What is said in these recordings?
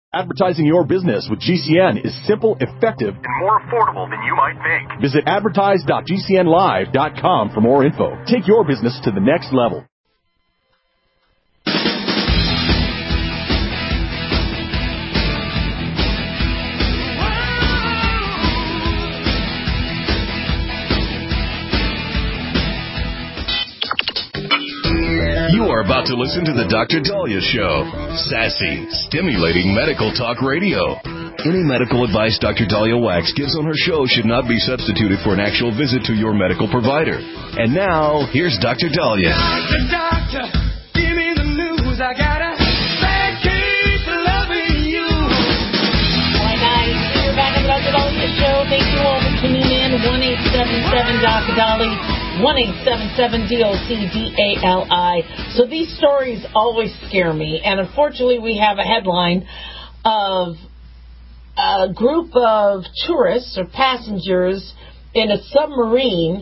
Advertising your business with GCN is simple, effective, and more affordable than you might think. Visit advertise.gcnlive.com for more info. Take your business to the next level. You are about to listen to the Dr. Dahlia Show. Sassy, stimulating medical talk radio. Any medical advice Dr. Dahlia Wax gives on her show should not be substituted for an actual visit to your medical provider. And now, here's Dr. Dahlia. Doctor, give me the news. I got a bad case of loving you. Hi, guys. We're back on the Dr. Dahlia Show. Thank you all for tuning in. 1-877 Dr. Dahlia. 1-877-DOC-DALI. So these stories always scare me, and unfortunately we have a headline of a group of tourists or passengers in a submarine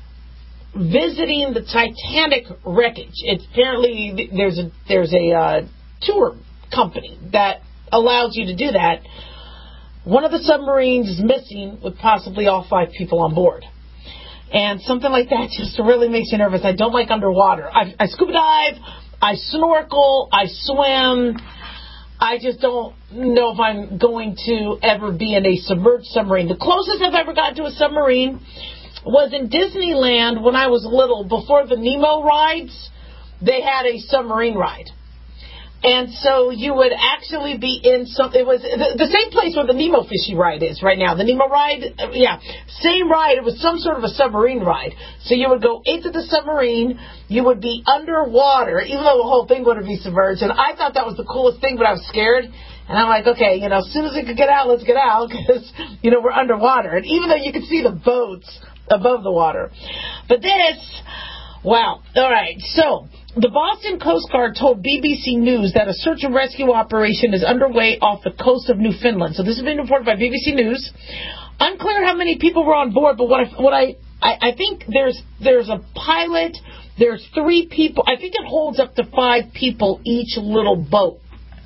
visiting the Titanic wreckage. It's apparently there's a tour company that allows you to do that. One of the submarines is missing with possibly all 5 people on board. And something like that just really makes you nervous. I don't like underwater. I scuba dive, I snorkel, I swim. I just don't know if I'm going to ever be in a submerged submarine. The closest I've ever gotten to a submarine was in Disneyland when I was little. Before the Nemo rides, they had a submarine ride. And so you would actually be in it was the same place where the Nemo Fishy ride is right now. The Nemo ride, same ride. It was some sort of a submarine ride. So you would go into the submarine. You would be underwater, even though the whole thing would be submerged. And I thought that was the coolest thing, but I was scared. And I'm like, okay, as soon as we could get out, let's get out because, we're underwater. And even though you could see the boats above the water. But this, wow. All right, so the Boston Coast Guard told BBC News that a search and rescue operation is underway off the coast of Newfoundland. So this has been reported by BBC News. Unclear how many people were on board, but what I think there's a pilot, there's 3 people. I think it holds up to 5 people each little boat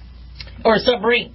or submarine.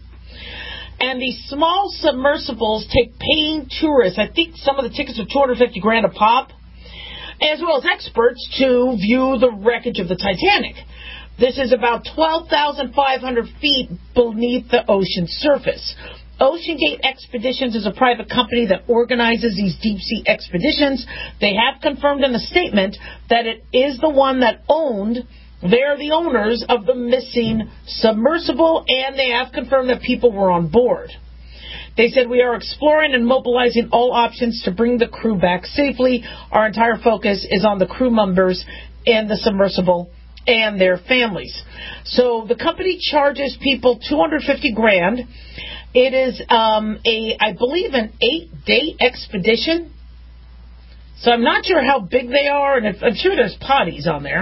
And these small submersibles take paying tourists. I think some of the tickets are $250,000 a pop, as well as experts to view the wreckage of the Titanic. This is about 12,500 feet beneath the ocean surface. OceanGate Expeditions is a private company that organizes these deep-sea expeditions. They have confirmed in a statement that it is the one that they're the owners of the missing submersible, and they have confirmed that people were on board. They said, we are exploring and mobilizing all options to bring the crew back safely. Our entire focus is on the crew members and the submersible and their families. So the company charges people $250,000. It is I believe, an 8-day expedition. So I'm not sure how big they are, and I'm sure there's potties on there.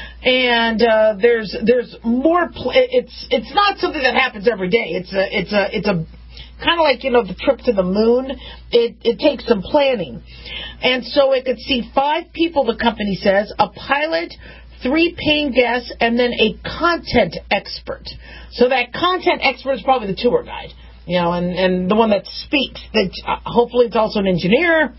And there's more. It's not something that happens every day. It's a kind of like, the trip to the moon. It takes some planning. And so it could see 5 people, the company says, a pilot, 3 paying guests, and then a content expert. So that content expert is probably the tour guide, and the one that speaks. That hopefully it's also an engineer.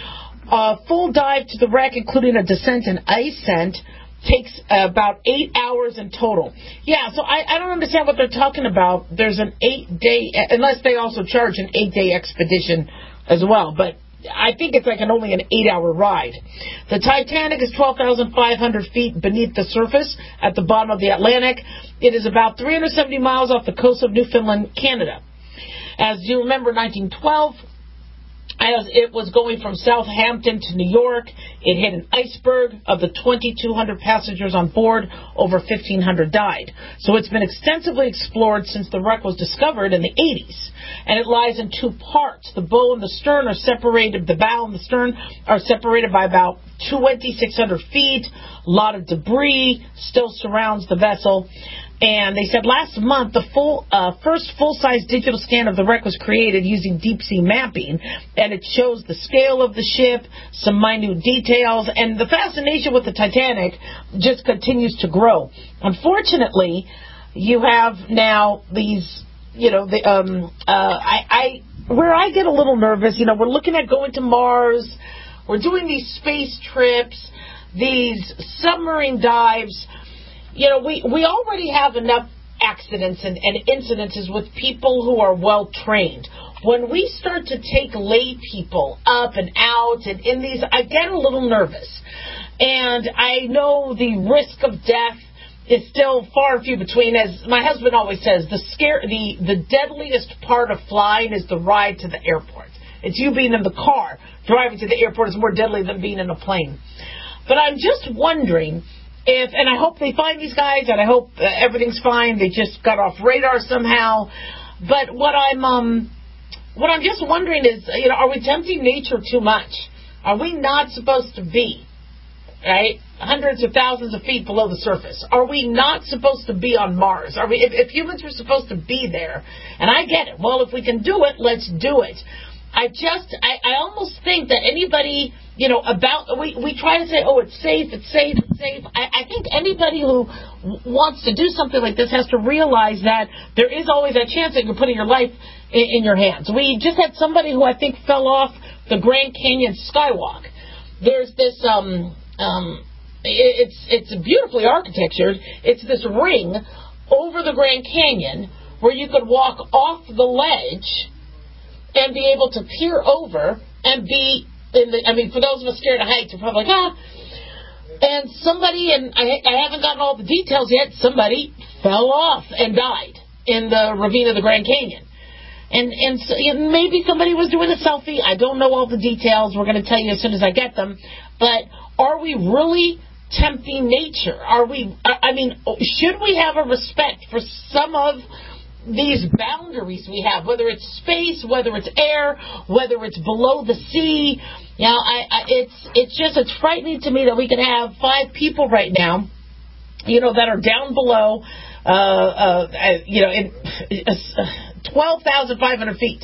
A full dive to the wreck, including a descent and ascent, takes about 8 hours in total. Yeah, so I don't understand what they're talking about. There's an 8-day, unless they also charge an 8-day expedition as well. But I think it's only an 8-hour ride. The Titanic is 12,500 feet beneath the surface at the bottom of the Atlantic. It is about 370 miles off the coast of Newfoundland, Canada. As you remember, 1912, as it was going from Southampton to New York, it hit an iceberg. Of the 2,200 passengers on board, over 1,500 died. So it's been extensively explored since the wreck was discovered in the 80s. And it lies in 2 parts. The bow and the stern are separated. The bow and the stern are separated by about 2,600 feet. A lot of debris still surrounds the vessel. And they said last month the first full-size digital scan of the wreck was created using deep-sea mapping, and it shows the scale of the ship, some minute details, and the fascination with the Titanic just continues to grow. Unfortunately, you have now these where I get a little nervous, we're looking at going to Mars. We're doing these space trips, these submarine dives. We already have enough accidents and incidences with people who are well trained. When we start to take lay people up and out and in these, I get a little nervous. And I know the risk of death is still far and few between. As my husband always says, the deadliest part of flying is the ride to the airport. It's you being in the car. Driving to the airport is more deadly than being in a plane. But I'm just wondering if, and I hope they find these guys, and I hope everything's fine. They just got off radar somehow. But what I'm just wondering is, are we tempting nature too much? Are we not supposed to be, right, hundreds of thousands of feet below the surface? Are we not supposed to be on Mars? Are we? If humans are supposed to be there, and I get it. Well, if we can do it, let's do it. I almost think that anybody, we try to say, oh, it's safe. I think anybody who wants to do something like this has to realize that there is always that chance that you're putting your life in your hands. We just had somebody who I think fell off the Grand Canyon skywalk. There's this, it's beautifully architectured. It's this ring over the Grand Canyon where you could walk off the ledge and be able to peer over and be for those of us scared of heights, you're probably like, and somebody, and I haven't gotten all the details yet, somebody fell off and died in the ravine of the Grand Canyon. And so, maybe somebody was doing a selfie. I don't know all the details. We're going to tell you as soon as I get them. But are we really tempting nature? Should we have a respect for some of these boundaries we have, whether it's space, whether it's air, whether it's below the sea? It's frightening to me that we can have 5 people right now, that are down below, in 12,500 feet.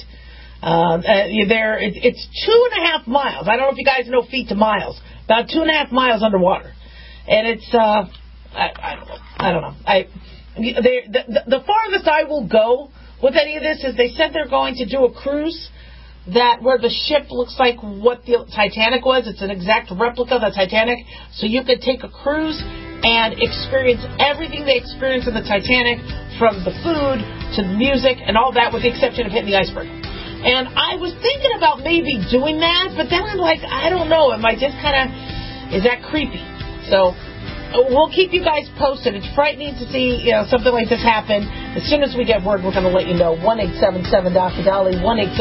It's 2.5 miles. I don't know if you guys know feet to miles. About 2.5 miles underwater, and it's I don't know. The farthest I will go with any of this is they said they're going to do a cruise where the ship looks like what the Titanic was. It's an exact replica of the Titanic. So you could take a cruise and experience everything they experienced in the Titanic, from the food to the music and all that, with the exception of hitting the iceberg. And I was thinking about maybe doing that, but then I'm like, I don't know. Am I just is that creepy? So we'll keep you guys posted. It's frightening to see, something like this happen. As soon as we get word, we're going to let you know. 1-877-Dr. Dolly,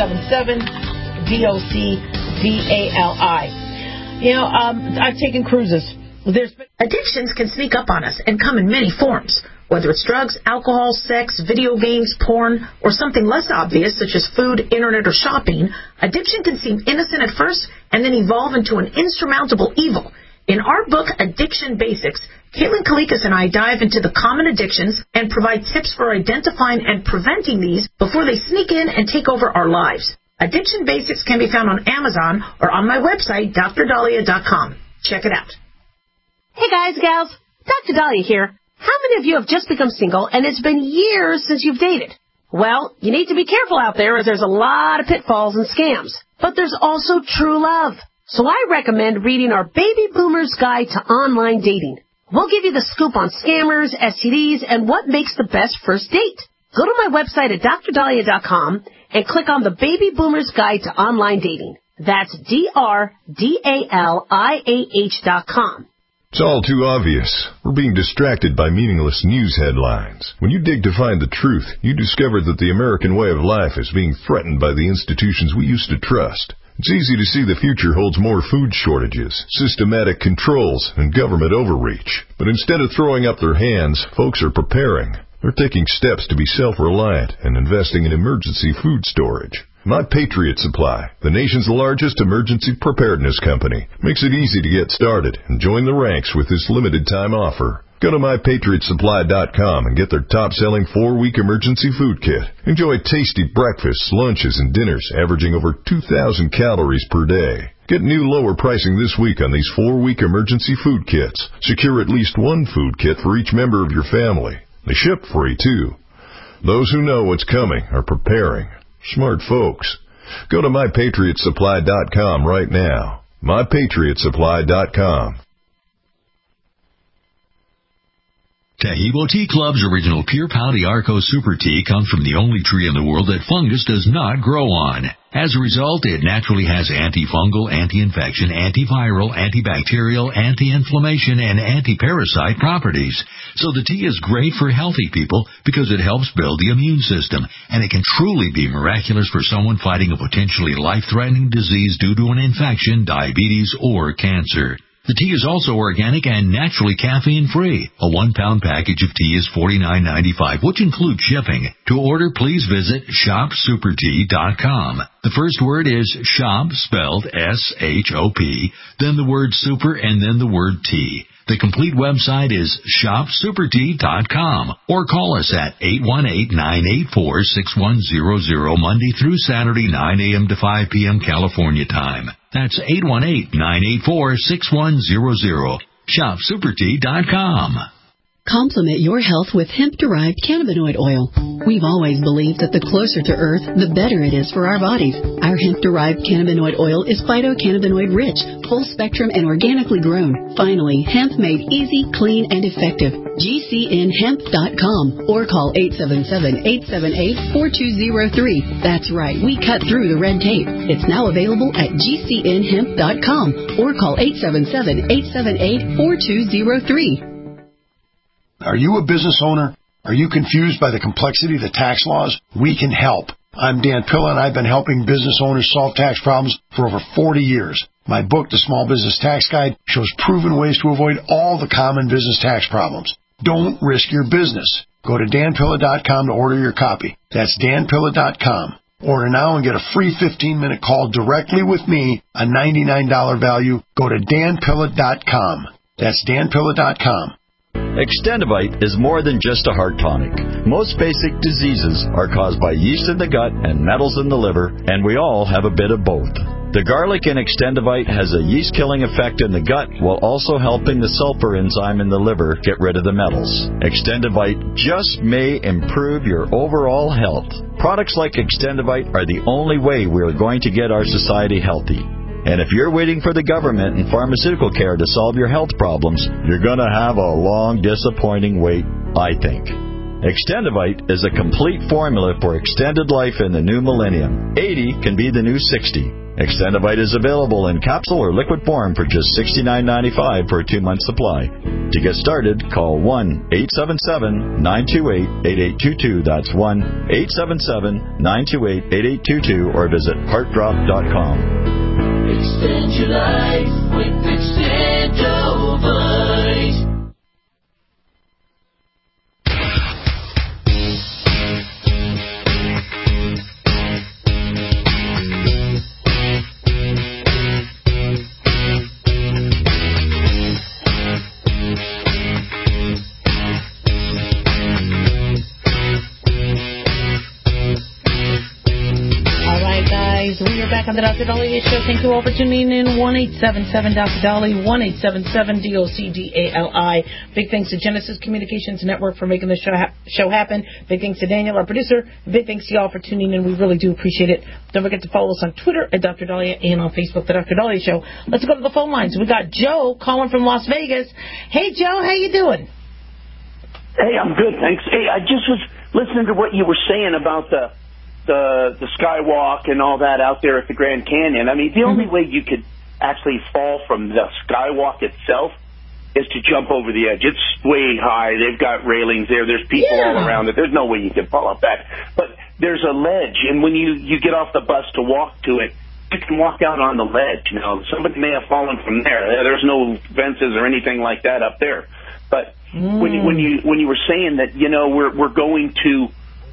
1-877-DOCDALI. I've taken cruises. Addictions can sneak up on us and come in many forms. Whether it's drugs, alcohol, sex, video games, porn, or something less obvious such as food, internet, or shopping, addiction can seem innocent at first and then evolve into an insurmountable evil. In our book, Addiction Basics, Caitlin Kalikas and I dive into the common addictions and provide tips for identifying and preventing these before they sneak in and take over our lives. Addiction Basics can be found on Amazon or on my website, DrDahlia.com. Check it out. Hey guys, gals, Dr. Dahlia here. How many of you have just become single and it's been years since you've dated? Well, you need to be careful out there, as there's a lot of pitfalls and scams. But there's also true love. So I recommend reading our Baby Boomer's Guide to Online Dating. We'll give you the scoop on scammers, STDs, and what makes the best first date. Go to my website at DrDahlia.com and click on the Baby Boomer's Guide to Online Dating. That's DrDahlia.com. It's all too obvious. We're being distracted by meaningless news headlines. When you dig to find the truth, you discover that the American way of life is being threatened by the institutions we used to trust. It's easy to see the future holds more food shortages, systematic controls, and government overreach. But instead of throwing up their hands, folks are preparing. They're taking steps to be self-reliant and investing in emergency food storage. My Patriot Supply, the nation's largest emergency preparedness company, makes it easy to get started and join the ranks with this limited-time offer. Go to MyPatriotSupply.com and get their top-selling 4-week emergency food kit. Enjoy tasty breakfasts, lunches, and dinners averaging over 2,000 calories per day. Get new lower pricing this week on these 4-week emergency food kits. Secure at least one food kit for each member of your family. They ship free, too. Those who know what's coming are preparing. Smart folks. Go to MyPatriotSupply.com right now. MyPatriotSupply.com. Taheebo Tea Club's original Pure Pau d'Arco Super Tea comes from the only tree in the world that fungus does not grow on. As a result, it naturally has antifungal, anti-infection, antiviral, antibacterial, anti-inflammation, and anti-parasite properties. So the tea is great for healthy people because it helps build the immune system, and it can truly be miraculous for someone fighting a potentially life-threatening disease due to an infection, diabetes, or cancer. The tea is also organic and naturally caffeine-free. A 1-pound package of tea is $49.95, which includes shipping. To order, please visit shopsupertea.com. The first word is shop, spelled S-H-O-P, then the word super, and then the word tea. The complete website is shopsupertea.com, or call us at 818-984-6100 Monday through Saturday, 9 a.m. to 5 p.m. California time. That's 818-984-6100. shopsupertea.com. Complement your health with hemp-derived cannabinoid oil. We've always believed that the closer to Earth, the better it is for our bodies. Our hemp-derived cannabinoid oil is phytocannabinoid-rich, full-spectrum, and organically grown. Finally, hemp made easy, clean, and effective. GCNhemp.com or call 877-878-4203. That's right, we cut through the red tape. It's now available at GCNhemp.com or call 877-878-4203. Are you a business owner? Are you confused by the complexity of the tax laws? We can help. I'm Dan Pilla, and I've been helping business owners solve tax problems for over 40 years. My book, The Small Business Tax Guide, shows proven ways to avoid all the common business tax problems. Don't risk your business. Go to danpilla.com to order your copy. That's danpilla.com. Order now and get a free 15-minute call directly with me, a $99 value. Go to danpilla.com. That's danpilla.com. Extendivite is more than just a heart tonic. Most basic diseases are caused by yeast in the gut and metals in the liver, and we all have a bit of both. The garlic in Extendivite has a yeast-killing effect in the gut while also helping the sulfur enzyme in the liver get rid of the metals. Extendivite just may improve your overall health. Products like Extendivite are the only way we are going to get our society healthy. And if you're waiting for the government and pharmaceutical care to solve your health problems, you're going to have a long, disappointing wait, I think. Extendivite is a complete formula for extended life in the new millennium. 80 can be the new 60. Extendivite is available in capsule or liquid form for just $69.95 for a 2-month supply. To get started, call 1-877-928-8822. That's 1-877-928-8822 or visit heartdrop.com. Extend your life with Extendovite. We are back on the Dr. Dahlia Show. Thank you all for tuning in. 1-877-Dr. Dali, 1-877-DOCDALI. Big thanks to Genesis Communications Network for making the show happen. Big thanks to Daniel, our producer. Big thanks to y'all for tuning in. We really do appreciate it. Don't forget to follow us on Twitter at Dr. Dahlia and on Facebook, The Dr. Dahlia Show. Let's go to the phone lines. We got Joe calling from Las Vegas. Hey, Joe, how you doing? Hey, I'm good, thanks. Hey, I just was listening to what you were saying about the skywalk and all that out there at the Grand Canyon. I mean, the only way you could actually fall from the skywalk itself is to jump over the edge. It's way high. They've got railings there. There's people all around it. There's no way you can fall off that. But there's a ledge, and when you get off the bus to walk to it, you can walk out on the ledge. You know, somebody may have fallen from there. There's no fences or anything like that up there. But when you were saying that, you know, we're going to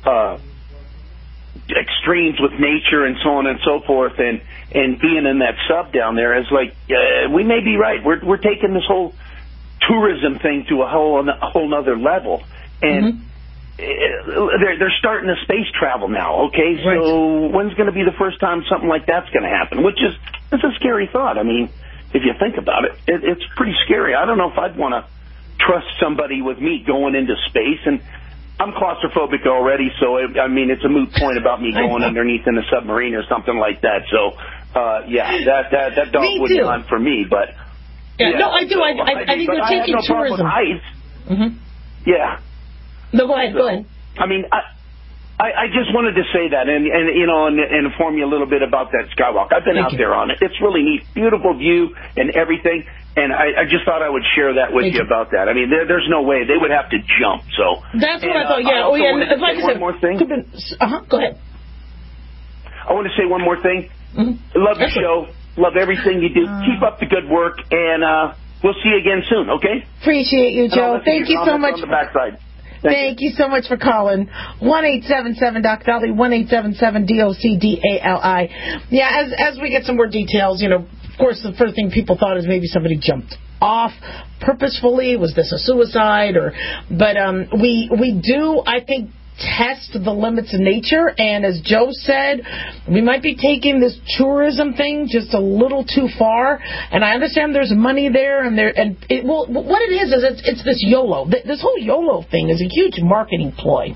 extremes with nature and so on and so forth, and being in that sub down there is like, we may be right. We're taking this whole tourism thing to a whole nother level, and they're starting to space travel now. Okay, so when's going to be the first time something like that's going to happen? Which is, it's a scary thought. I mean, if you think about it, it's pretty scary. I don't know if I'd want to trust somebody with me going into space, and I'm claustrophobic already, so I mean it's a moot point about me going underneath in a submarine or something like that. So that dog wouldn't hunt for me, but no, I do. So, I think we're taking no tourism. Mm-hmm. Yeah. No, go ahead. Go ahead. I mean, I just wanted to say that and inform you a little bit about that skywalk. I've been out there on it. It's really neat, beautiful view and everything. And I just thought I would share that with you about that. I mean, there's no way they would have to jump. So that's what I thought. Yeah. Like I said, one more thing. Go ahead. I want to say one more thing. Mm-hmm. Love the show. Love everything you do. Keep up the good work, and we'll see you again soon. Okay? Appreciate you, Joe. Thank you so much. On the backside. Thank you so much for calling. 1-877-Dr. Dolly, 1-877-DOCDALI. Yeah, as we get some more details, of course, the first thing people thought is maybe somebody jumped off purposefully. Was this a suicide? But we do, I think, test the limits of nature, and as Joe said, we might be taking this tourism thing just a little too far. And I understand there's money there, what it is it's this YOLO. This whole YOLO thing is a huge marketing ploy.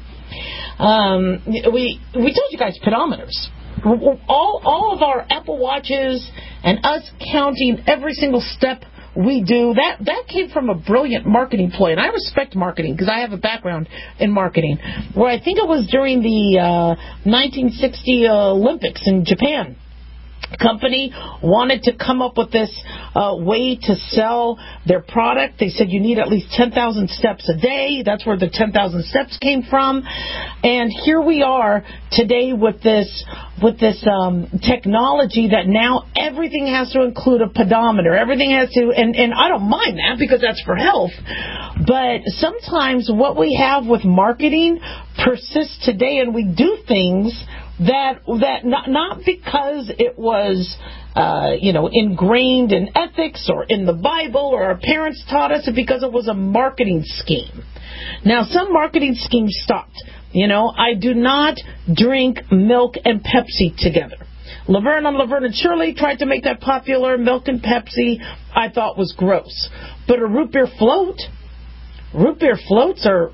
We told you guys pedometers. All of our Apple Watches and us counting every single step we do, that came from a brilliant marketing ploy. And I respect marketing because I have a background in marketing, where I think it was during the 1960 Olympics in Japan. Company wanted to come up with this way to sell their product. They said you need at least 10,000 steps a day. That's where the 10,000 steps came from. And here we are today with this technology that now everything has to include a pedometer. Everything has to, and I don't mind that because that's for health. But sometimes what we have with marketing persists today, and we do things that not because it was ingrained in ethics or in the Bible or our parents taught us, it because it was a marketing scheme. Now, some marketing schemes stopped. I do not drink milk and Pepsi together. Laverne and Shirley tried to make that popular. Milk and Pepsi I thought was gross. But a root beer floats are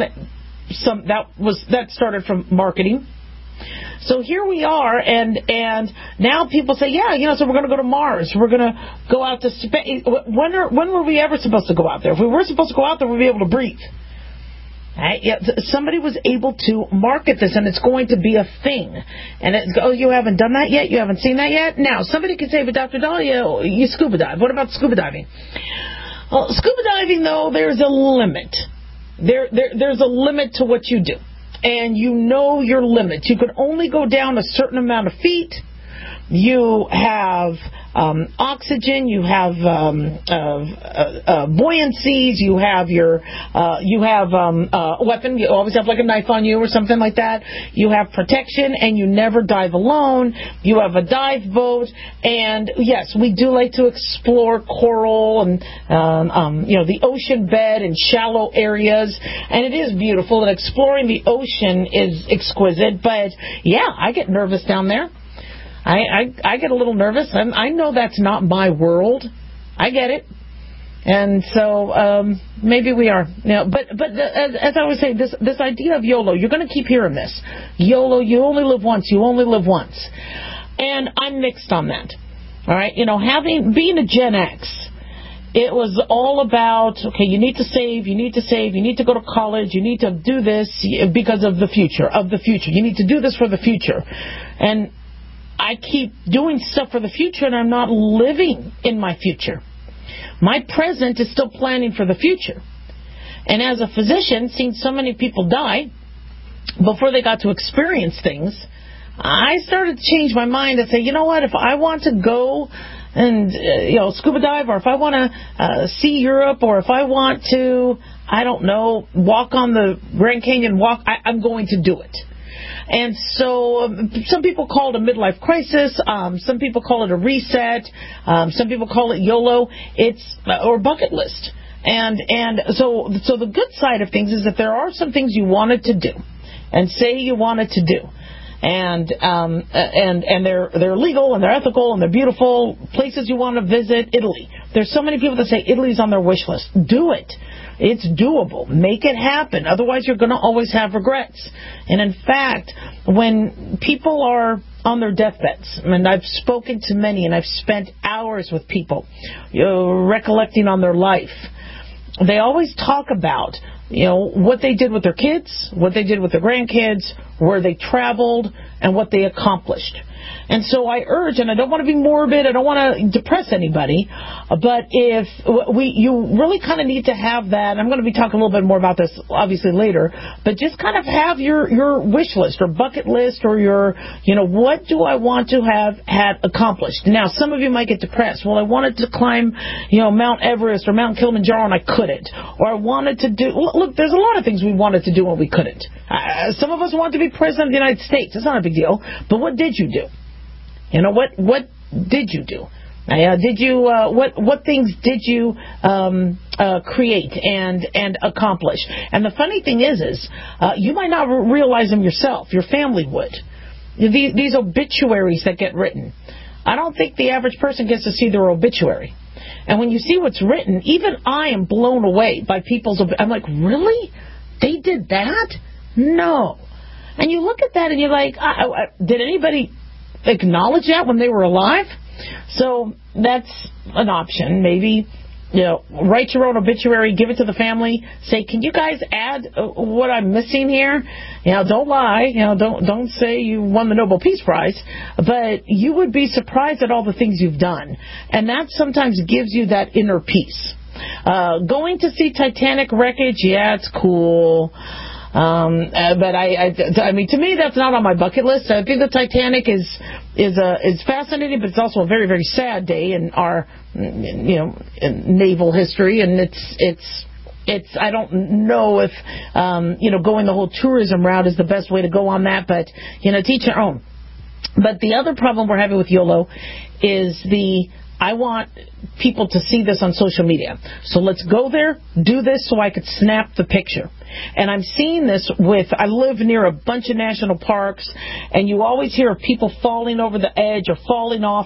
that started from marketing. So here we are, and now people say, so we're going to go to Mars. We're going to go out to space. When were we ever supposed to go out there? If we were supposed to go out there, we'd be able to breathe. Right? Yeah, somebody was able to market this, and it's going to be a thing. And you haven't done that yet? You haven't seen that yet? Now, somebody could say, but Dr. Dahlia, you scuba dive. What about scuba diving? Well, scuba diving, though, there's a limit. There's a limit to what you do. And you know your limits. You can only go down a certain amount of feet. You have oxygen. You have buoyancies. You have a weapon. You always have like a knife on you or something like that. You have protection, and you never dive alone. You have a dive boat, and yes, we do like to explore coral and the ocean bed and shallow areas, and it is beautiful. And exploring the ocean is exquisite. But yeah, I get nervous down there. I get a little nervous, and I know that's not my world. I get it. And so maybe we are. But as I always say, this idea of YOLO, you're going to keep hearing this. YOLO, you only live once. You only live once. And I'm mixed on that. All right? Being a Gen X, it was all about, okay, you need to save, you need to go to college, you need to do this because of the future. You need to do this for the future. And I keep doing stuff for the future, and I'm not living in my future. My present is still planning for the future. And as a physician, seeing so many people die before they got to experience things, I started to change my mind and say, you know what, if I want to go and scuba dive, or if I want to see Europe, or if I want to, I don't know, walk on the Grand Canyon I'm going to do it. And so some people call it a midlife crisis. Some people call it a reset. Some people call it YOLO. Or bucket list. And so the good side of things is that there are some things you wanted to do and say you wanted to do. And they're legal, and they're ethical, and they're beautiful places you want to visit. Italy. There's so many people that say Italy's on their wish list. Do it. It's doable. Make it happen. Otherwise, you're going to always have regrets. And in fact, when people are on their deathbeds, and I've spoken to many, and I've spent hours with people recollecting on their life, they always talk about what they did with their kids, what they did with their grandkids, where they traveled, and what they accomplished. And so I urge, and I don't want to be morbid, I don't want to depress anybody, but if you really kind of need to have that, and I'm going to be talking a little bit more about this obviously later, but just kind of have your wish list or bucket list or your, what do I want to have had accomplished? Now, some of you might get depressed. Well, I wanted to climb, Mount Everest or Mount Kilimanjaro and I couldn't. Or I wanted to do, look, there's a lot of things we wanted to do and we couldn't. Some of us want to be president of the United States. That's not a big deal. But what did you do? What did you do? What things did you create and accomplish? And the funny thing is you might not realize them yourself. Your family would. These obituaries that get written, I don't think the average person gets to see their obituary. And when you see what's written, even I am blown away by people's. I'm like, really? They did that? No. And you look at that and you're like, did anybody acknowledge that when they were alive? So that's an option. Maybe, write your own obituary, give it to the family, say, can you guys add what I'm missing here? Don't lie. Don't say you won the Nobel Peace Prize, but you would be surprised at all the things you've done. And that sometimes gives you that inner peace. Going to see Titanic wreckage, yeah, it's cool. But I mean, to me, that's not on my bucket list. I think the Titanic is fascinating, but it's also a very, very sad day in our, in naval history, and it's. I don't know if, going the whole tourism route is the best way to go on that, but to each their own. But the other problem we're having with YOLO is I want people to see this on social media. So let's go there, do this so I could snap the picture. And I'm seeing this I live near a bunch of national parks, and you always hear of people falling over the edge or falling off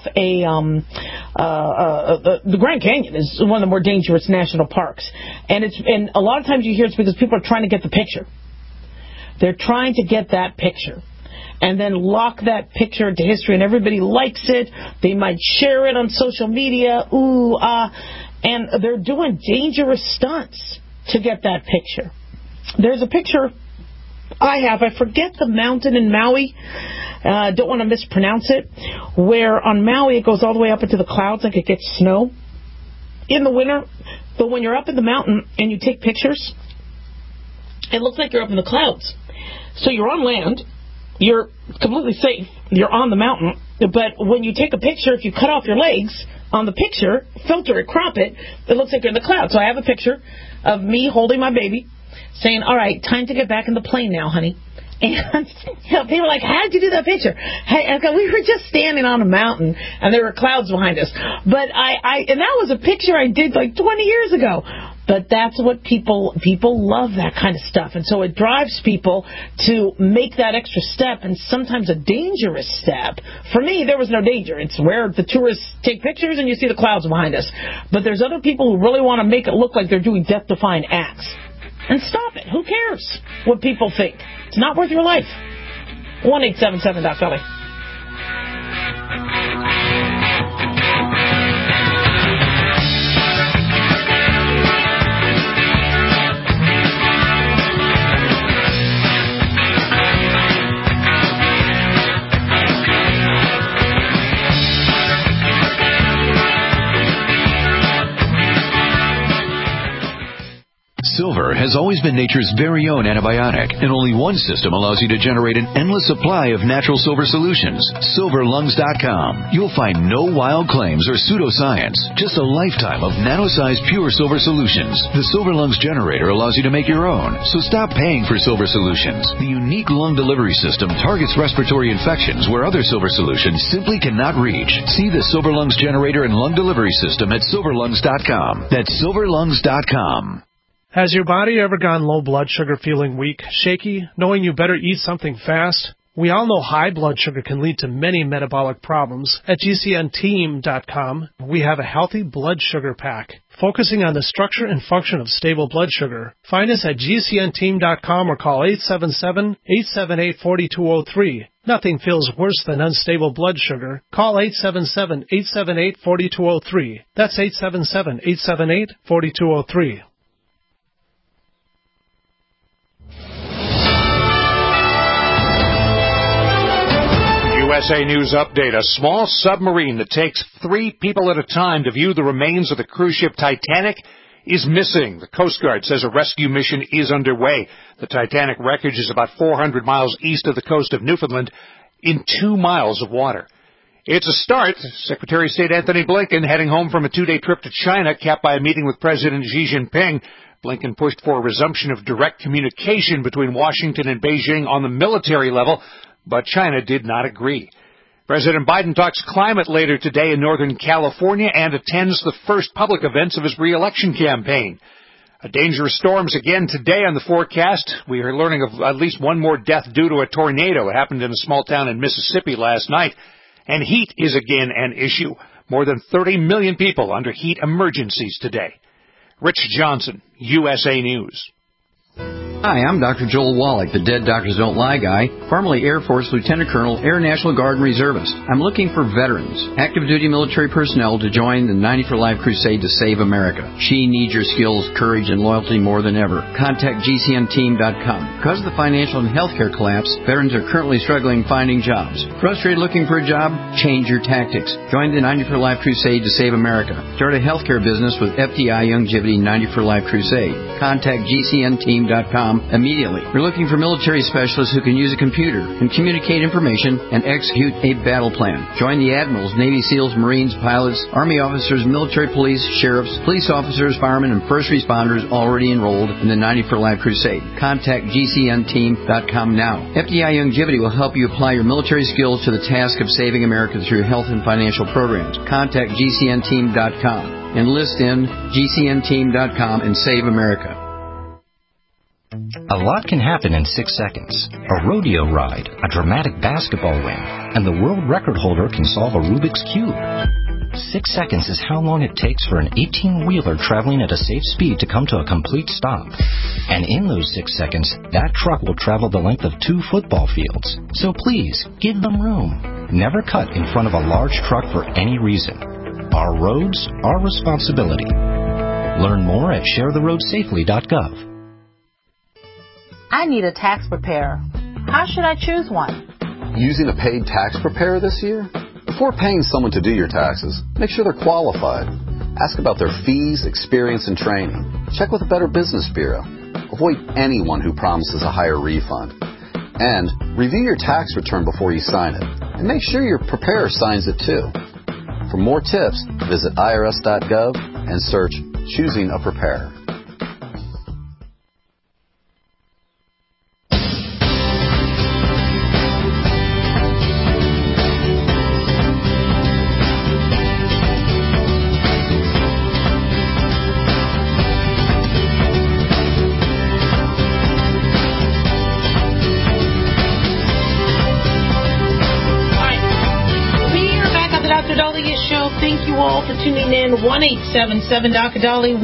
the Grand Canyon is one of the more dangerous national parks. And a lot of times you hear it's because people are trying to get the picture. They're trying to get that picture. And then lock that picture into history, and everybody likes it. They might share it on social media, and they're doing dangerous stunts to get that picture. There's a picture I forget the mountain in Maui, don't want to mispronounce it, where on Maui it goes all the way up into the clouds like it gets snow in the winter, but when you're up in the mountain and you take pictures, it looks like you're up in the clouds. So you're on land. You're completely safe. You're on the mountain. But when you take a picture, if you cut off your legs on the picture, filter it, crop it, it looks like you're in the clouds. So I have a picture of me holding my baby, saying, all right, time to get back in the plane now, honey. And people were like, how did you do that picture? We were just standing on a mountain, and there were clouds behind us. But and that was a picture I did like 20 years ago. But that's what people love, that kind of stuff. And so it drives people to make that extra step, and sometimes a dangerous step. For me, there was no danger. It's where the tourists take pictures and you see the clouds behind us. But there's other people who really want to make it look like they're doing death-defying acts. And stop it. Who cares what people think? It's not worth your life. 1-877-DOC-PHILLY. Silver has always been nature's very own antibiotic, and only one system allows you to generate an endless supply of natural silver solutions. SilverLungs.com. You'll find no wild claims or pseudoscience, just a lifetime of nano-sized pure silver solutions. The Silver Lungs generator allows you to make your own, so stop paying for silver solutions. The unique lung delivery system targets respiratory infections where other silver solutions simply cannot reach. See the Silver Lungs generator and lung delivery system at SilverLungs.com. That's SilverLungs.com. Has your body ever gone low blood sugar, feeling weak, shaky, knowing you better eat something fast? We all know high blood sugar can lead to many metabolic problems. At GCNteam.com, we have a healthy blood sugar pack, focusing on the structure and function of stable blood sugar. Find us at GCNteam.com or call 877-878-4203. Nothing feels worse than unstable blood sugar. Call 877-878-4203. That's 877-878-4203. USA News Update. A small submarine that takes 3 people at a time to view the remains of the cruise ship Titanic is missing. The Coast Guard says a rescue mission is underway. The Titanic wreckage is about 400 miles east of the coast of Newfoundland in 2 miles of water. It's a start. Secretary of State Anthony Blinken heading home from a 2-day trip to China, capped by a meeting with President Xi Jinping. Blinken pushed for a resumption of direct communication between Washington and Beijing on the military level, but China did not agree. President Biden talks climate later today in Northern California and attends the first public events of his re-election campaign. Dangerous storms again today on the forecast. We are learning of at least one more death due to a tornado. It happened in a small town in Mississippi last night. And heat is again an issue. More than 30 million people under heat emergencies today. Rich Johnson, USA News. Hi, I'm Dr. Joel Wallach, the Dead Doctors Don't Lie guy, formerly Air Force Lieutenant Colonel, Air National Guard and Reservist. I'm looking for veterans, active duty military personnel to join the 90 for Life crusade to save America. She needs your skills, courage, and loyalty more than ever. Contact GCNteam.com. Because of the financial and healthcare collapse, veterans are currently struggling finding jobs. Frustrated looking for a job? Change your tactics. Join the 90 for Life crusade to save America. Start a healthcare business with FDI Youngevity 90 for Life crusade. Contact GCNteam.com immediately. We're looking for military specialists who can use a computer, can communicate information, and execute a battle plan. Join the admirals, Navy SEALs, Marines, pilots, Army officers, military police, sheriffs, police officers, firemen, and first responders already enrolled in the 90 for Life crusade. Contact GCNteam.com now. FDI Youngevity will help you apply your military skills to the task of saving America through health and financial programs. Contact GCNteam.com. Enlist in GCNteam.com and save America. A lot can happen in 6 seconds. A rodeo ride, a dramatic basketball win, and the world record holder can solve a Rubik's Cube. 6 seconds is how long it takes for an 18-wheeler traveling at a safe speed to come to a complete stop. And in those 6 seconds, that truck will travel the length of 2 football fields. So please, give them room. Never cut in front of a large truck for any reason. Our roads, our responsibility. Learn more at sharetheroadsafely.gov. I need a tax preparer. How should I choose one? Using a paid tax preparer this year? Before paying someone to do your taxes, make sure they're qualified. Ask about their fees, experience, and training. Check with the Better Business Bureau. Avoid anyone who promises a higher refund. And review your tax return before you sign it. And make sure your preparer signs it too. For more tips, visit irs.gov and search Choosing a Preparer. Thank you all for tuning in. 1-877-Dr.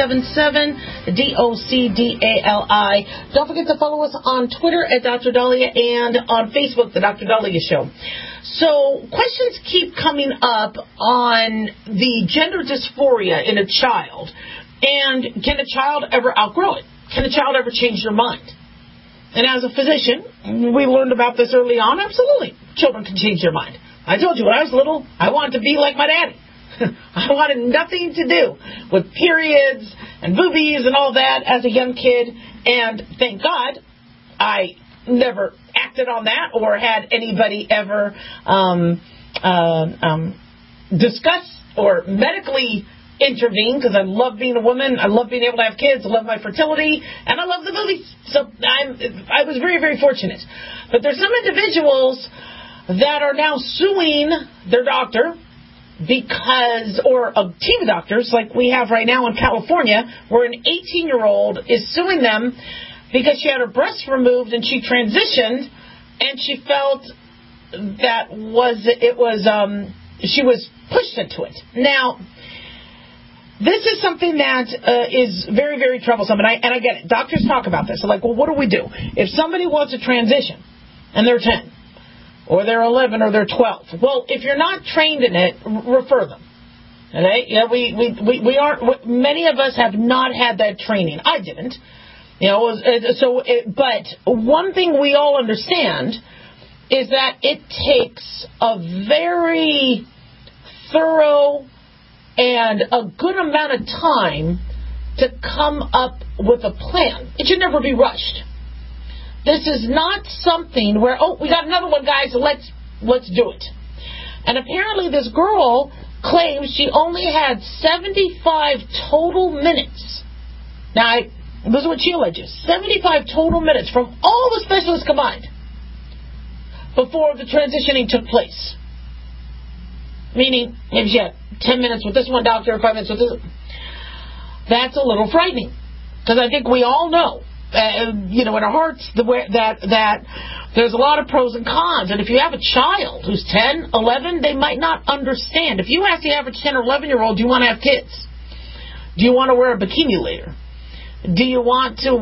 1-877-DOCDALI. Don't forget to follow us on Twitter at Dr. Dahlia and on Facebook, The Dr. Dahlia Show. So questions keep coming up on the gender dysphoria in a child. And can a child ever outgrow it? Can a child ever change their mind? And as a physician, we learned about this early on. Absolutely. Children can change their mind. I told you when I was little, I wanted to be like my daddy. I wanted nothing to do with periods and boobies and all that as a young kid. And thank God I never acted on that or had anybody ever discuss or medically intervene, because I love being a woman, I love being able to have kids, I love my fertility, and I love the movies. So I was very, very fortunate. But there's some individuals that are now suing their doctor because, or a team of doctors like we have right now in California, where an 18-year-old is suing them because she had her breasts removed and she transitioned and she felt she was pushed into it. Now, this is something that is very, very troublesome, and I get it. Doctors talk about this. They're like, well, what do we do? If somebody wants to transition, and they're 10, or they're 11, or they're 12, well, if you're not trained in it, refer them. Okay? Yeah, we aren't. Many of us have not had that training. I didn't. But one thing we all understand is that it takes a very thorough and a good amount of time to come up with a plan. It should never be rushed. This is not something where, we got another one, guys, let's do it. And apparently this girl claims she only had 75 total minutes. Now, this is what she alleges. 75 total minutes from all the specialists combined before the transitioning took place. Meaning, maybe she had 10 minutes with this one doctor, 5 minutes with this. That's a little frightening. Because I think we all know, in our hearts, that there's a lot of pros and cons. And if you have a child who's 10, 11, they might not understand. If you ask the average 10 or 11-year-old, do you want to have kids? Do you want to wear a bikini later? Do you want to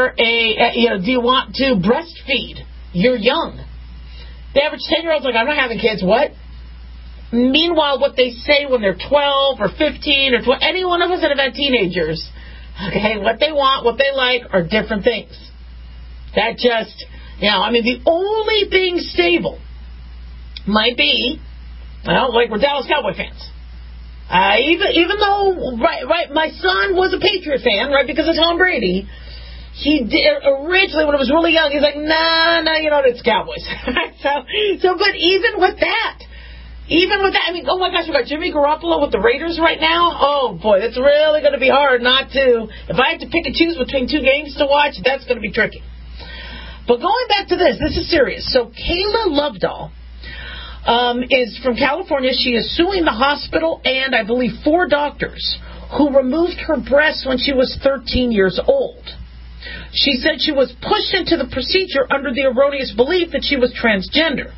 do you want to breastfeed? You're young. The average 10-year-old's like, I'm not having kids. What? Meanwhile, what they say when they're 12 or 15 or 12, any one of us that have had teenagers, okay, what they want, what they like are different things. That just, the only thing stable might be, like we're Dallas Cowboy fans. Even though, right, my son was a Patriot fan, right, because of Tom Brady. He did, originally, when I was really young, he's like, nah, it's Cowboys. But even with that, oh my gosh, we got Jimmy Garoppolo with the Raiders right now. Oh boy, it's really going to be hard not to. If I have to pick and choose between two games to watch, that's going to be tricky. But going back to this is serious. So Kayla Lovedahl is from California. She is suing the hospital and I believe 4 doctors who removed her breasts when she was 13 years old. She said she was pushed into the procedure under the erroneous belief that she was transgender.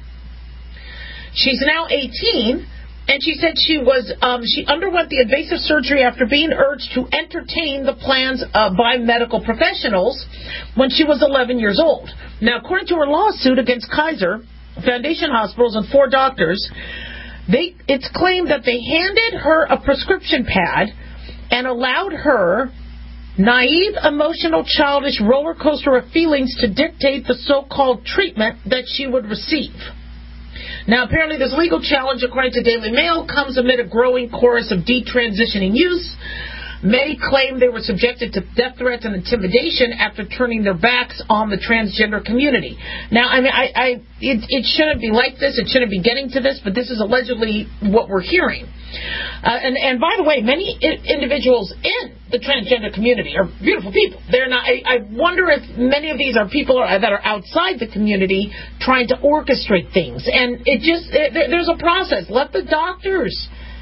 She's now 18, and she said she underwent the invasive surgery after being urged to entertain the plans by medical professionals when she was 11 years old. Now, according to her lawsuit against Kaiser Foundation Hospitals and 4 doctors, it's claimed that they handed her a prescription pad and allowed her naive, emotional, childish roller coaster of feelings to dictate the so-called treatment that she would receive. Now, apparently this legal challenge, according to Daily Mail, comes amid a growing chorus of detransitioning youth. Many claim they were subjected to death threats and intimidation after turning their backs on the transgender community. Now, it shouldn't be like this. It shouldn't be getting to this, but this is allegedly what we're hearing. And by the way, many individuals in the transgender community are beautiful people. They're not. I wonder if many of these are people that are outside the community trying to orchestrate things. And there's a process. Let the doctors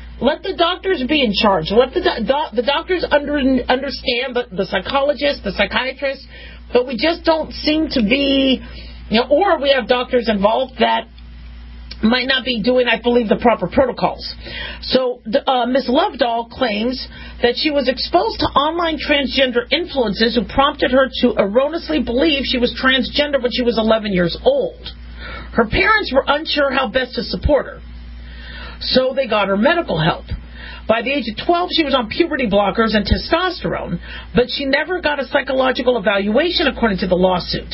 be in charge. Let the doctors understand, the psychologists, the psychiatrists, but we just don't seem to be, or we have doctors involved that might not be doing, I believe, the proper protocols. So Ms. Lovedahl claims that she was exposed to online transgender influences who prompted her to erroneously believe she was transgender when she was 11 years old. Her parents were unsure how best to support her, so they got her medical help. By the age of 12, she was on puberty blockers and testosterone, but she never got a psychological evaluation, according to the lawsuit.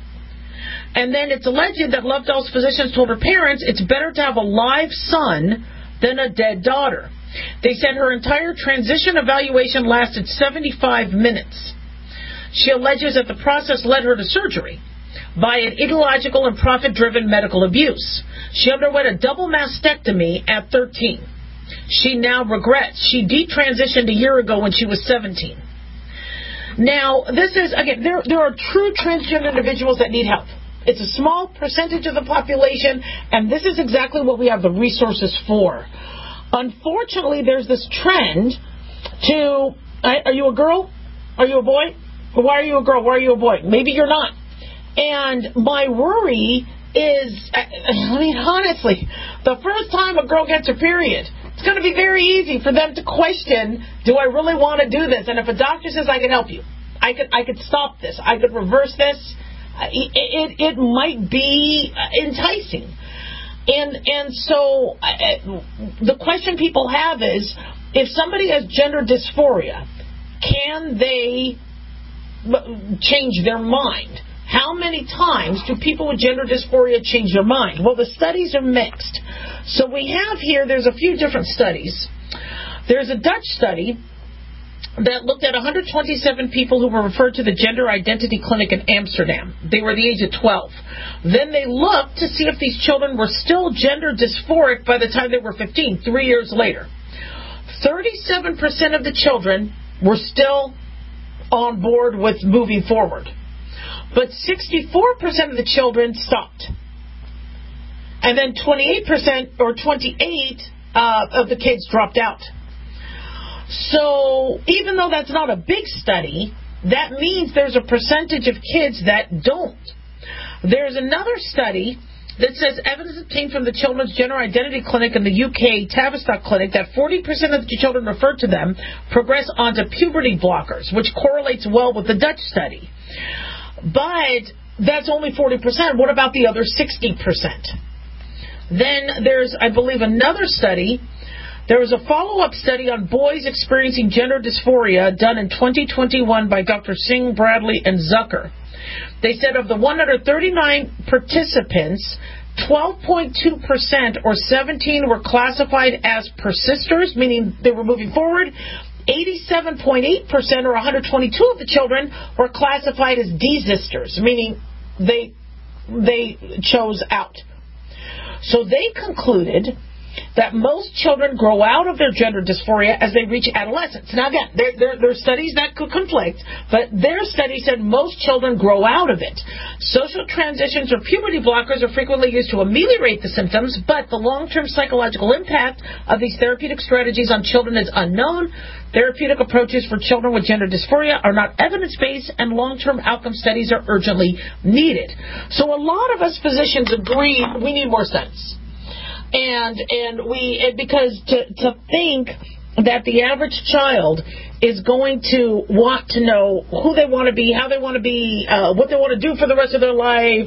And then it's alleged that Lovedahl's physicians told her parents it's better to have a live son than a dead daughter. They said her entire transition evaluation lasted 75 minutes. She alleges that the process led her to surgery by an ideological and profit-driven medical abuse. She underwent a double mastectomy at 13. She now regrets. She detransitioned a year ago when she was 17. Now, this is, again, there are true transgender individuals that need help. It's a small percentage of the population, and this is exactly what we have the resources for. Unfortunately, there's this trend to, are you a girl? Are you a boy? Why are you a girl? Why are you a boy? Maybe you're not. And my worry I mean, honestly, the first time a girl gets her period, it's going to be very easy for them to question, do I really want to do this? And if a doctor says, I can help you, I could stop this, I could reverse this, it might be enticing. And so the question people have is, if somebody has gender dysphoria, can they change their mind? How many times do people with gender dysphoria change their mind? Well, the studies are mixed. So we have here, there's a few different studies. There's a Dutch study that looked at 127 people who were referred to the Gender Identity Clinic in Amsterdam. They were the age of 12. Then they looked to see if these children were still gender dysphoric by the time they were 15, 3 years later. 37% of the children were still on board with moving forward. But 64% of the children stopped. And then 28% or 28 of the kids dropped out. So even though that's not a big study, that means there's a percentage of kids that don't. There's another study that says evidence obtained from the Children's Gender Identity Clinic in the UK, Tavistock Clinic, that 40% of the children referred to them progress onto puberty blockers, which correlates well with the Dutch study. But that's only 40%. What about the other 60%? Then there's, I believe, another study. There was a follow-up study on boys experiencing gender dysphoria done in 2021 by Dr. Singh, Bradley, and Zucker. They said of the 139 participants, 12.2% or 17 were classified as persisters, meaning they were moving forward. 87.8% or 122 of the children were classified as desisters, meaning they chose out. So they concluded that most children grow out of their gender dysphoria as they reach adolescence. Now again, there are studies that could conflict, but their study said most children grow out of it. Social transitions or puberty blockers are frequently used to ameliorate the symptoms, but the long-term psychological impact of these therapeutic strategies on children is unknown. Therapeutic approaches for children with gender dysphoria are not evidence-based, and long-term outcome studies are urgently needed. So a lot of us physicians agree we need more studies. Because to think that the average child is going to want to know who they want to be, how they want to be, what they want to do for the rest of their life,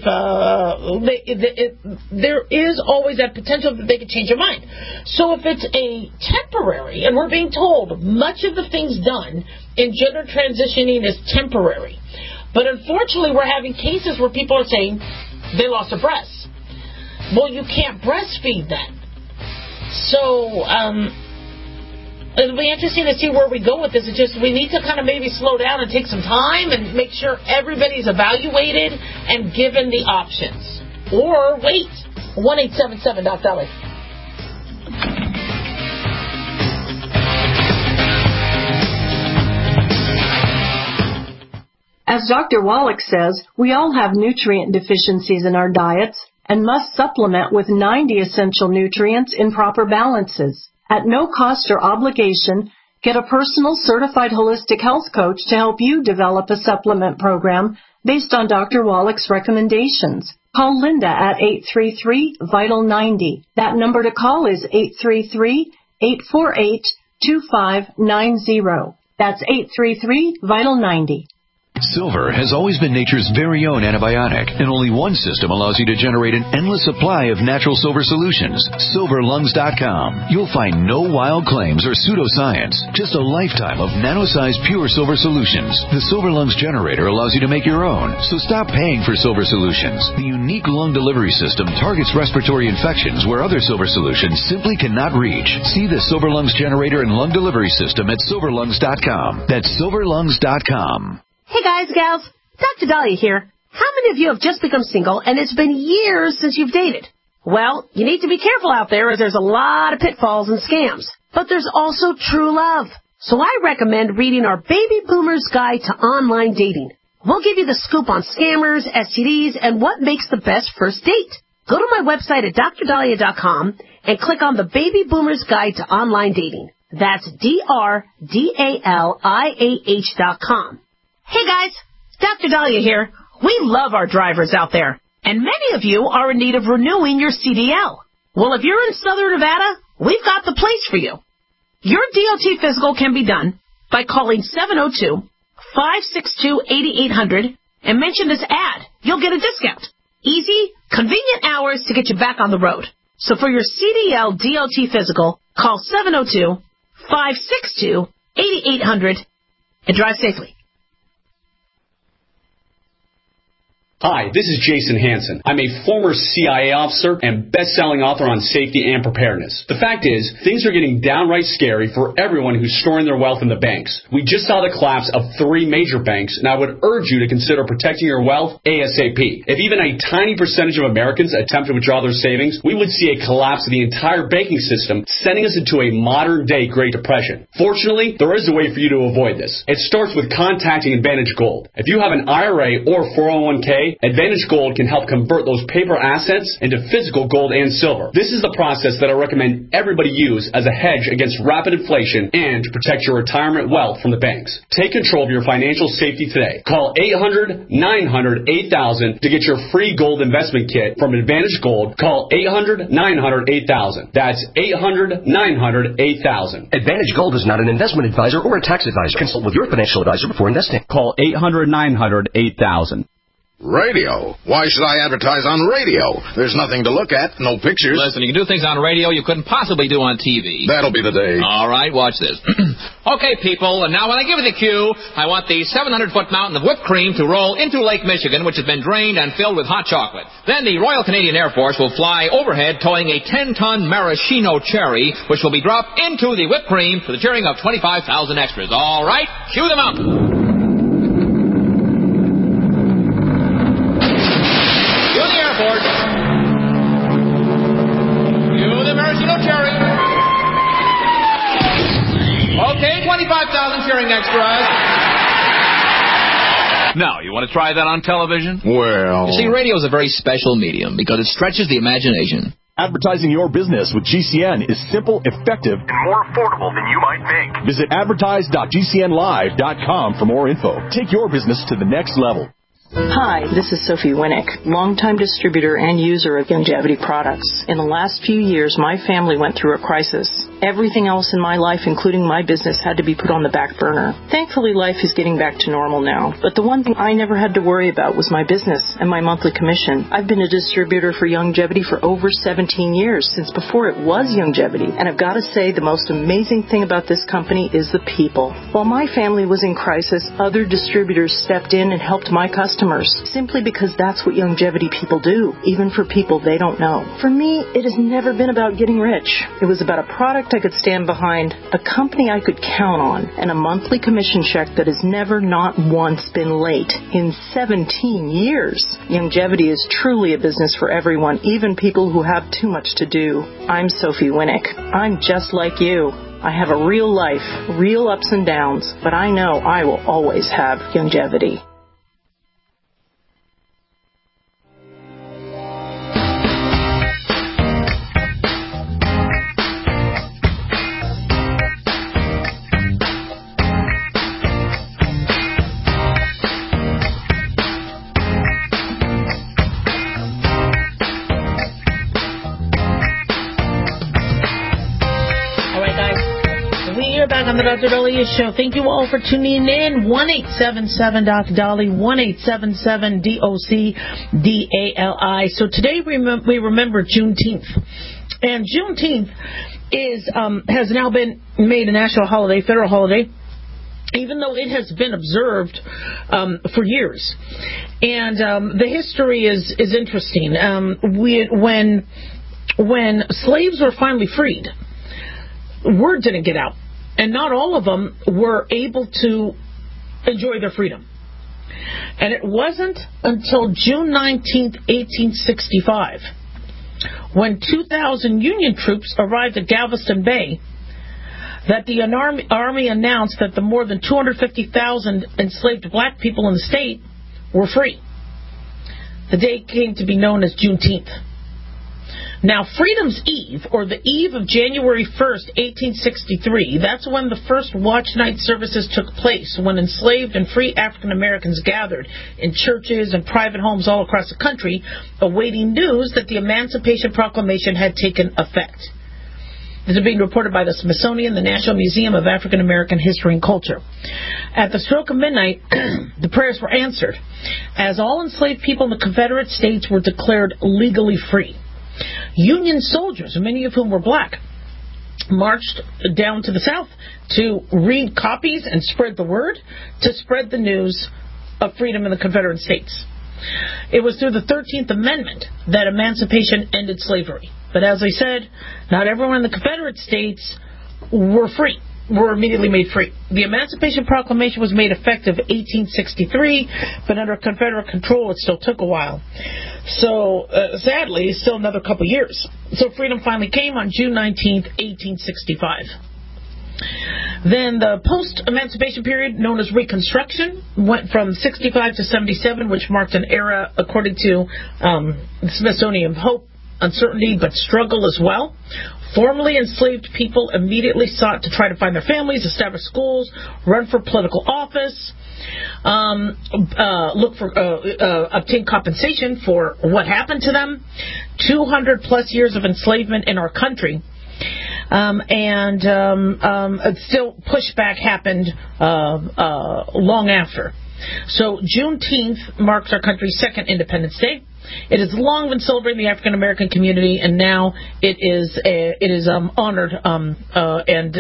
there is always that potential that they could change their mind. So if it's a temporary, and we're being told much of the things done in gender transitioning is temporary, but unfortunately we're having cases where people are saying they lost a breast. Well, you can't breastfeed then. So, it'll be interesting to see where we go with this. It's just we need to kind of maybe slow down and take some time and make sure everybody's evaluated and given the options. Or wait. 1-877-DOC-DOLLY. As Dr. Wallach says, we all have nutrient deficiencies in our diets and must supplement with 90 essential nutrients in proper balances. At no cost or obligation, get a personal certified holistic health coach to help you develop a supplement program based on Dr. Wallach's recommendations. Call Linda at 833-VITAL-90. That number to call is 833-848-2590. That's 833-VITAL-90. Silver has always been nature's very own antibiotic, and only one system allows you to generate an endless supply of natural silver solutions. SilverLungs.com. You'll find no wild claims or pseudoscience, just a lifetime of nano-sized pure silver solutions. The Silver Lungs generator allows you to make your own, so stop paying for silver solutions. The unique lung delivery system targets respiratory infections where other silver solutions simply cannot reach. See the Silver Lungs generator and lung delivery system at SilverLungs.com. That's SilverLungs.com. Hey guys, gals, Dr. Dahlia here. How many of you have just become single and it's been years since you've dated? Well, you need to be careful out there as there's a lot of pitfalls and scams. But there's also true love. So I recommend reading our Baby Boomer's Guide to Online Dating. We'll give you the scoop on scammers, STDs, and what makes the best first date. Go to my website at drdahlia.com and click on the Baby Boomer's Guide to Online Dating. That's DRDALIAH.com. Hey guys, Dr. Dahlia here. We love our drivers out there. And many of you are in need of renewing your CDL. Well, if you're in Southern Nevada, we've got the place for you. Your DOT physical can be done by calling 702-562-8800 and mention this ad. You'll get a discount. Easy, convenient hours to get you back on the road. So for your CDL DOT physical, call 702-562-8800 and drive safely. Hi, this is Jason Hansen. I'm a former CIA officer and best-selling author on safety and preparedness. The fact is, things are getting downright scary for everyone who's storing their wealth in the banks. We just saw the collapse of 3 major banks, and I would urge you to consider protecting your wealth ASAP. If even a tiny percentage of Americans attempt to withdraw their savings, we would see a collapse of the entire banking system, sending us into a modern-day Great Depression. Fortunately, there is a way for you to avoid this. It starts with contacting Advantage Gold. If you have an IRA or 401k, Advantage Gold can help convert those paper assets into physical gold and silver. This is the process that I recommend everybody use as a hedge against rapid inflation and to protect your retirement wealth from the banks. Take control of your financial safety today. Call 800-900-8000 to get your free gold investment kit from Advantage Gold. Call 800-900-8000. That's 800-900-8000. Advantage Gold is not an investment advisor or a tax advisor. Consult with your financial advisor before investing. Call 800-900-8000. Radio? Why should I advertise on radio? There's nothing to look at, no pictures. Listen, you can do things on radio you couldn't possibly do on TV. That'll be the day. All right, watch this. Okay, people, and now when I give you the cue, I want the 700-foot mountain of whipped cream to roll into Lake Michigan, which has been drained and filled with hot chocolate. Then the Royal Canadian Air Force will fly overhead towing a 10-ton maraschino cherry, which will be dropped into the whipped cream for the cheering of 25,000 extras. All right, cue the mountain. Okay, 25,000 cheering extras. Now, you want to try that on television? Well... You see, radio is a very special medium because it stretches the imagination. Advertising your business with GCN is simple, effective, and more affordable than you might think. Visit advertise.gcnlive.com for more info. Take your business to the next level. Hi, this is Sophie Winnick, longtime distributor and user of Youngevity products. In the last few years, my family went through a crisis. Everything else in my life, including my business, had to be put on the back burner. Thankfully, life is getting back to normal now. But the one thing I never had to worry about was my business and my monthly commission. I've been a distributor for Youngevity for over 17 years, since before it was Youngevity. And I've got to say, the most amazing thing about this company is the people. While my family was in crisis, other distributors stepped in and helped my customers, simply because that's what Youngevity people do, even for people they don't know. For me, it has never been about getting rich. It was about a product I could stand behind, a company I could count on, and a monthly commission check that has never, not once, been late in 17 years. Youngevity is truly a business for everyone, even people who have too much to do. I'm Sophie Winnick. I'm just like you. I have a real life, real ups and downs, but I know I will always have Youngevity. Back on the Dr. Dahlia Show. Thank you all for tuning in. 1-877-Dr. 1-877-DOC-DALI. So today we remember Juneteenth. And Juneteenth has now been made a national holiday, federal holiday, even though it has been observed for years. And the history is interesting. When slaves were finally freed, word didn't get out. And not all of them were able to enjoy their freedom. And it wasn't until June 19th, 1865, when 2,000 Union troops arrived at Galveston Bay, that the Army announced that the more than 250,000 enslaved black people in the state were free. The day came to be known as Juneteenth. Now, Freedom's Eve, or the eve of January 1st, 1863, that's when the first watch night services took place, when enslaved and free African Americans gathered in churches and private homes all across the country, awaiting news that the Emancipation Proclamation had taken effect. This is being reported by the Smithsonian, the National Museum of African American History and Culture. At the stroke of midnight, the prayers were answered, as all enslaved people in the Confederate States were declared legally free. Union soldiers, many of whom were black, marched down to the South to read copies and spread the word, to spread the news of freedom in the Confederate States. It was through the 13th Amendment that emancipation ended slavery. But as I said, not everyone in the Confederate States were free, were immediately made free. The Emancipation Proclamation was made effective 1863, but under Confederate control it still took a while. So, sadly, still another couple years. So freedom finally came on June 19th, 1865. Then the post-emancipation period, known as Reconstruction, went from 65 to 77, which marked an era, according to the Smithsonian, of hope, uncertainty, but struggle as well. Formerly enslaved people immediately sought to try to find their families, establish schools, run for political office, obtain compensation for what happened to them. 200 plus years of enslavement in our country. Still pushback happened long after. So Juneteenth marks our country's second Independence Day. It has long been celebrated in the African American community, and now it is honored and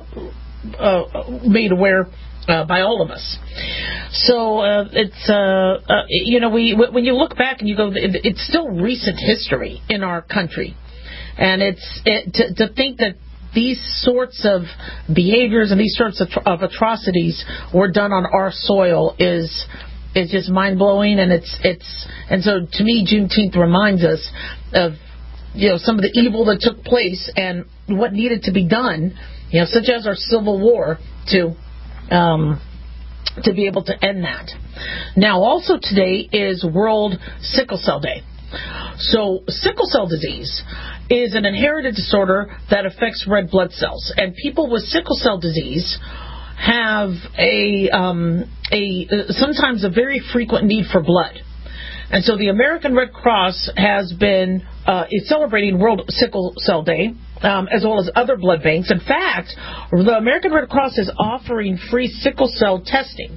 made aware by all of us. So when you look back and you go, it's still recent history in our country. And to think that these sorts of behaviors and these sorts of atrocities were done on our soil is just mind blowing. And so to me, Juneteenth reminds us of some of the evil that took place and what needed to be done, such as our Civil War to be able to end that. Now, also today is World Sickle Cell Day. So sickle cell disease is an inherited disorder that affects red blood cells, and people with sickle cell disease have sometimes a very frequent need for blood. And so the American Red Cross is celebrating World Sickle Cell Day, as well as other blood banks. In fact, the American Red Cross is offering free sickle cell testing.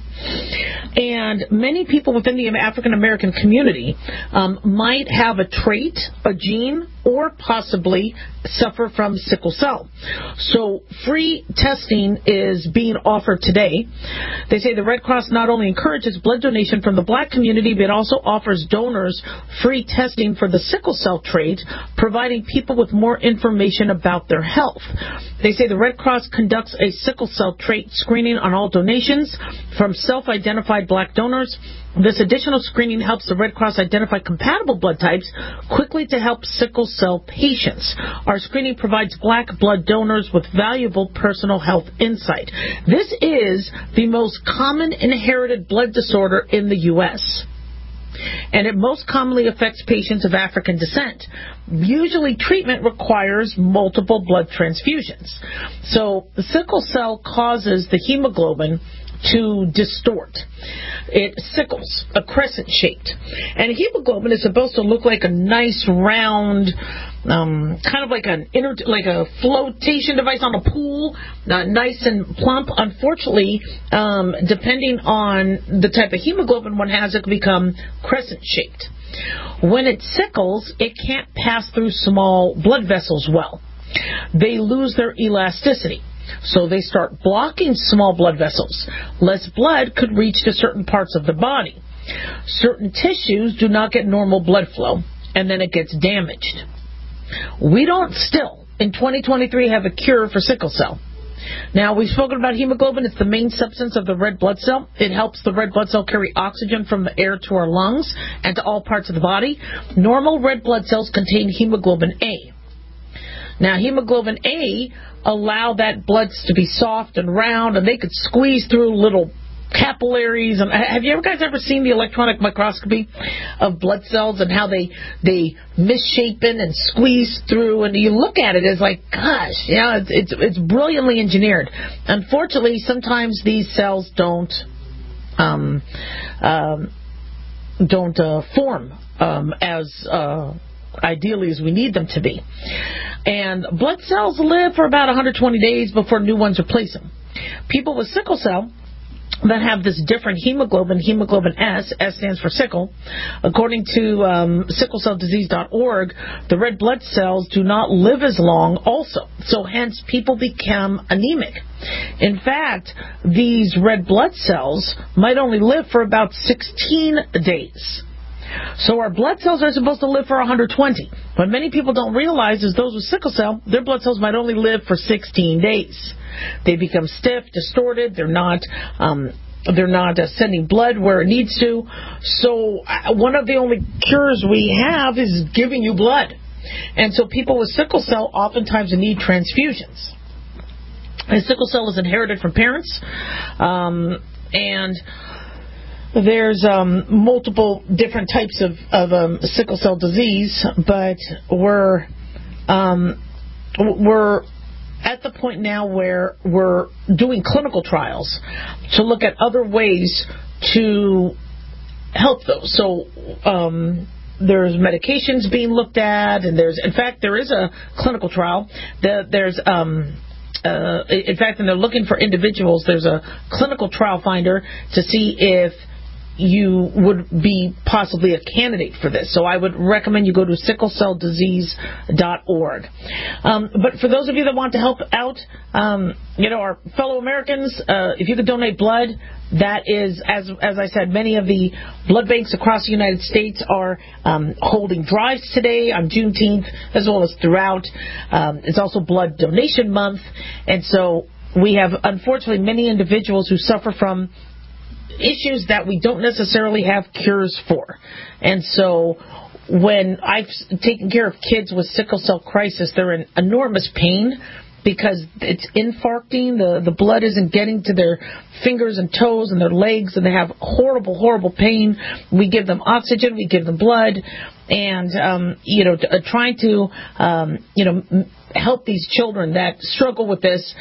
And many people within the African American community might have a trait, a gene, or possibly suffer from sickle cell. So free testing is being offered today. They say the Red Cross not only encourages blood donation from the black community, but also offers donors free testing for the sickle cell trait, providing people with more information about their health. They say the Red Cross conducts a sickle cell trait screening on all donations from self-identified black donors. This additional screening helps the Red Cross identify compatible blood types quickly to help sickle cell patients. Our screening provides black blood donors with valuable personal health insight. This is the most common inherited blood disorder in the U.S., and it most commonly affects patients of African descent. Usually treatment requires multiple blood transfusions. So the sickle cell causes the hemoglobin to distort. It sickles, a crescent shaped. And hemoglobin is supposed to look like a nice round, kind of like a flotation device on a pool, nice and plump. Unfortunately, depending on the type of hemoglobin one has, it can become crescent shaped. When it sickles, it can't pass through small blood vessels well. They lose their elasticity. So they start blocking small blood vessels. Less blood could reach to certain parts of the body. Certain tissues do not get normal blood flow, and then it gets damaged. We don't still, in 2023, have a cure for sickle cell. Now, we've spoken about hemoglobin. It's the main substance of the red blood cell. It helps the red blood cell carry oxygen from the air to our lungs and to all parts of the body. Normal red blood cells contain hemoglobin A. Now, hemoglobin A allow that blood to be soft and round, and they could squeeze through little capillaries. And have you guys ever seen the electronic microscopy of blood cells and how they misshapen and squeeze through? And you look at it, it's like, gosh, yeah, it's brilliantly engineered. Unfortunately, sometimes these cells don't form as ideally as we need them to be. And blood cells live for about 120 days before new ones replace them. People with sickle cell that have this different hemoglobin S stands for sickle. According to sicklecelldisease.org, the red blood cells do not live as long also. So hence people become anemic. In fact, these red blood cells might only live for about 16 days. So our blood cells are supposed to live for 120. What many people don't realize is those with sickle cell, their blood cells might only live for 16 days. They become stiff, distorted. They're not sending blood where it needs to. So one of the only cures we have is giving you blood. And so people with sickle cell oftentimes need transfusions. And sickle cell is inherited from parents, and there's multiple different types of sickle cell disease, but we're at the point now where we're doing clinical trials to look at other ways to help those. So there's medications being looked at, and there is a clinical trial. In fact, and they're looking for individuals. There's a clinical trial finder to see if you would be possibly a candidate for this. So I would recommend you go to sicklecelldisease.org. But for those of you that want to help out, our fellow Americans, if you could donate blood, that is, as I said, many of the blood banks across the United States are holding drives today on Juneteenth, as well as throughout. It's also Blood Donation Month. And so we have, unfortunately, many individuals who suffer from issues that we don't necessarily have cures for. And so when I've taken care of kids with sickle cell crisis, they're in enormous pain because it's infarcting. The blood isn't getting to their fingers and toes and their legs, and they have horrible, horrible pain. We give them oxygen, we give them blood, and trying to help these children that struggle with this.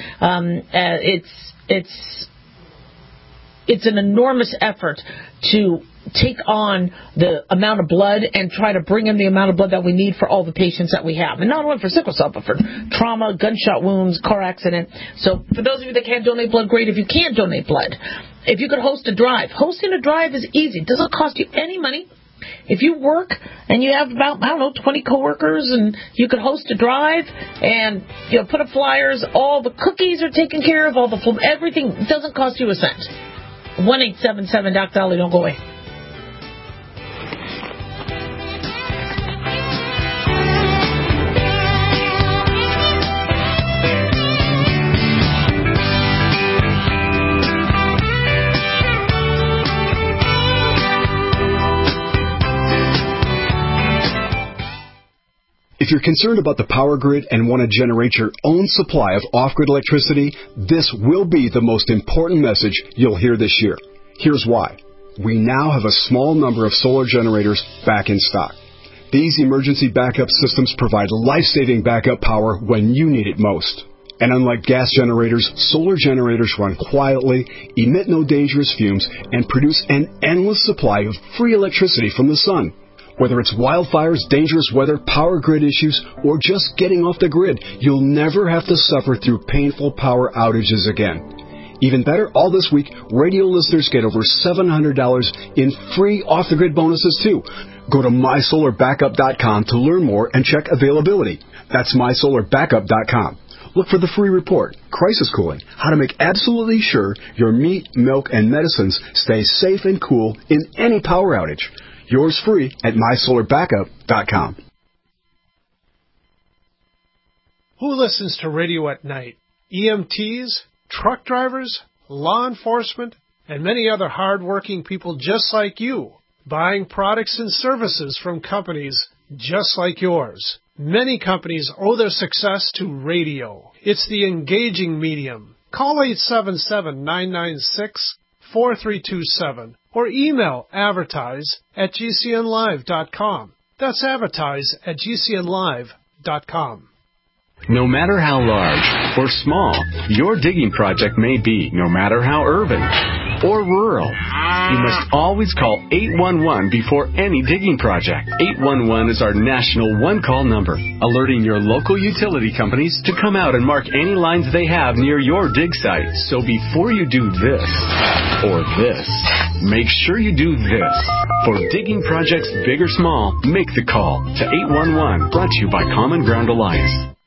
It's an enormous effort to take on the amount of blood and try to bring in the amount of blood that we need for all the patients that we have. And not only for sickle cell, but for trauma, gunshot wounds, car accident. So for those of you that can't donate blood, great. If you can't donate blood, if you could host a drive. Hosting a drive is easy. It doesn't cost you any money. If you work and you have about, 20 coworkers, and you could host a drive and put up flyers, all the cookies are taken care of, everything doesn't cost you a cent. 1-877 Dr. Dolly, don't go away. If you're concerned about the power grid and want to generate your own supply of off-grid electricity, this will be the most important message you'll hear this year. Here's why. We now have a small number of solar generators back in stock. These emergency backup systems provide life-saving backup power when you need it most. And unlike gas generators, solar generators run quietly, emit no dangerous fumes, and produce an endless supply of free electricity from the sun. Whether it's wildfires, dangerous weather, power grid issues, or just getting off the grid, you'll never have to suffer through painful power outages again. Even better, all this week, radio listeners get over $700 in free off-the-grid bonuses, too. Go to mysolarbackup.com to learn more and check availability. That's mysolarbackup.com. Look for the free report, Crisis Cooling, how to make absolutely sure your meat, milk, and medicines stay safe and cool in any power outage. Yours free at mysolarbackup.com. Who listens to radio at night? EMTs, truck drivers, law enforcement, and many other hard-working people just like you, buying products and services from companies just like yours. Many companies owe their success to radio. It's the engaging medium. Call 888-878-4327 or email advertise@gcnlive.com. That's advertise@gcnlive.com. No matter how large or small your digging project may be, no matter how urban or rural, you must always call 811 before any digging project. 811 is our national one-call number, alerting your local utility companies to come out and mark any lines they have near your dig site. So before you do this or this, make sure you do this. For digging projects big or small, make the call to 811, brought to you by Common Ground Alliance.